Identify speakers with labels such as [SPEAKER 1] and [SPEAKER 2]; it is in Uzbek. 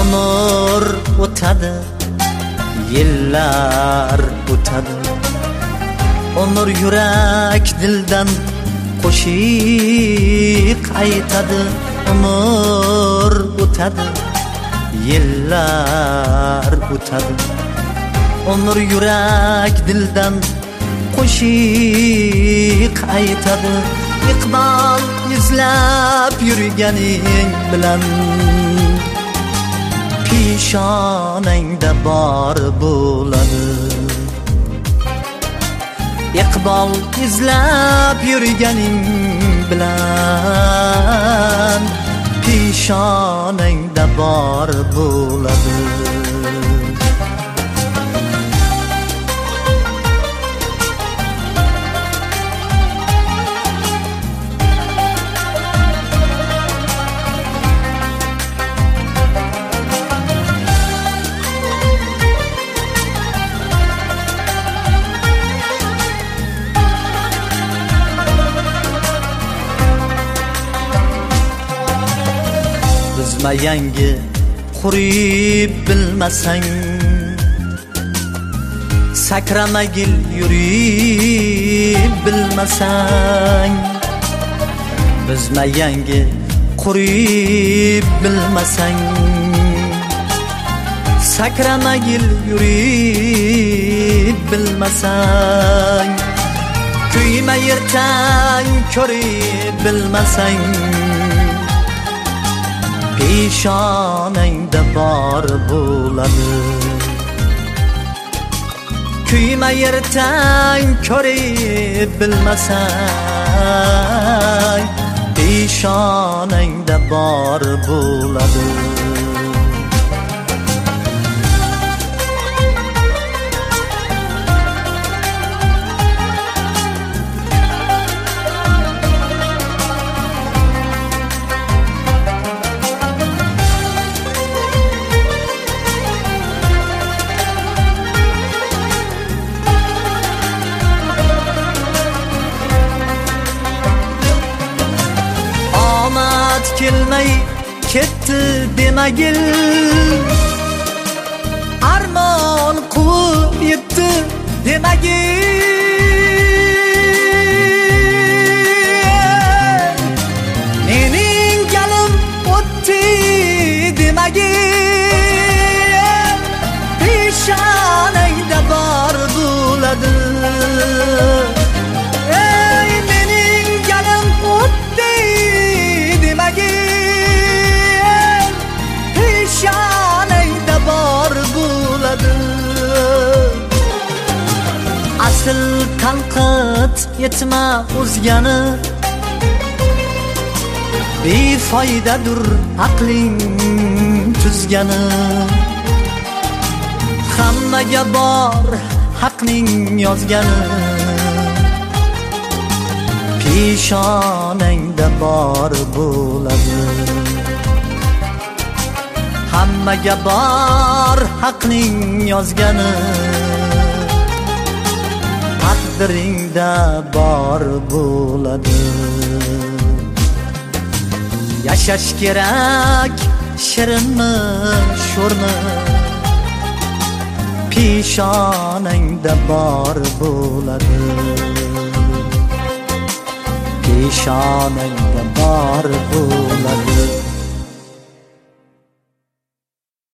[SPEAKER 1] umr o'tadi, yillar o'tadi. Umr yurak dildan qo'shiq aytadi. Umr o'tadi, yillar o'tadi. Umr yurak dildan qo'shiq aytadi. Iqbol izlab yurganing bilan peshonangda bor bo'ladi. Iqbol izlab yurganing bilan peshonangda bor bo'ladi. Bizma yangi qurib bilmasang, sakramagil yurib bilmasang. Bizma yangi qurib bilmasang, sakramagil yurib bilmasang. Kuyma yertang ko'rib bilmasang, peshonangda bor bo'ladi. Kuyma yertang ko'rib bilmasang, peshonangda bor bo'ladi. Kelmay ketdi demagil, armon quvib yetdi demagil. Mening galim o'tdi demagil, peshonangda bor bo'ladi. Mening galim o'tdi demagil, peshonangda bor bo'ladi. Asl tanqid etma o'zgani, befoydadir aqling tuzgani. Hammaga bor haqning yozgani, peshonangda bor bo'ladi. Hammaga bor haqning yozgani, taqdiringda bor bo'ladi. Yashash kerak shirinmi sho'rmi, peshonangda bor bo'ladi. Peshonangda bor bo'ladi.